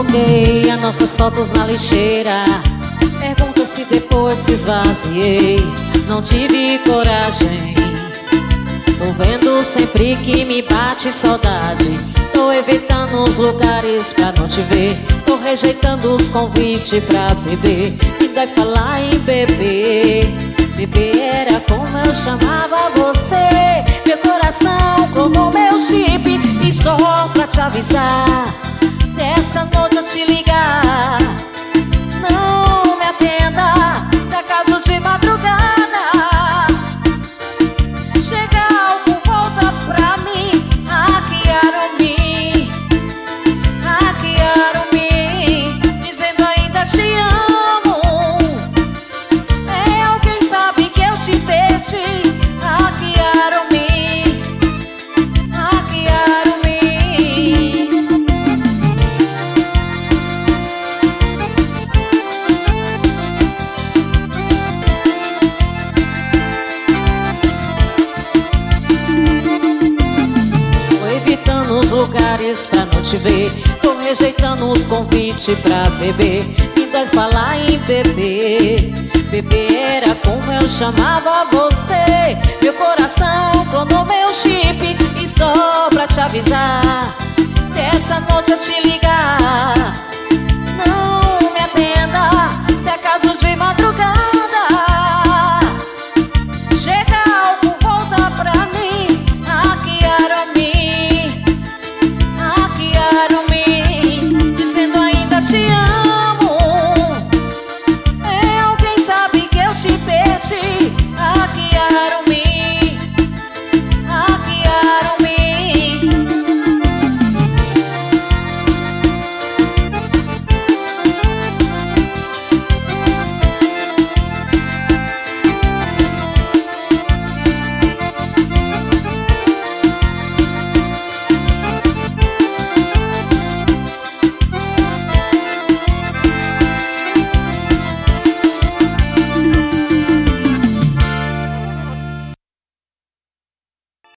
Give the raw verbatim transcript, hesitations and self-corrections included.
Coloquei as nossas fotos na lixeira. Pergunta se depois se esvaziei. Não tive coragem. Tô vendo sempre que me bate saudade. Tô evitando os lugares pra não te ver. Tô rejeitando os convites pra beber. E vai falar em beber. Beber era como eu chamava você. Meu coração como meu chip. E só pra te avisar, se essa noite eu te ligar, não me atenda. Se acaso de madrugada chegar algum volta pra mim, hackearam-me, hackearam-me, dizendo ainda te amo. É alguém sabe que eu te perdi. Hackearam-me, hackearam-me. Os lugares pra não te ver. Tô rejeitando os convites pra beber. E vai falar em beber. Beber era como eu chamava você. Meu coração como meu chip. E só pra te avisar, se essa noite eu te ligar,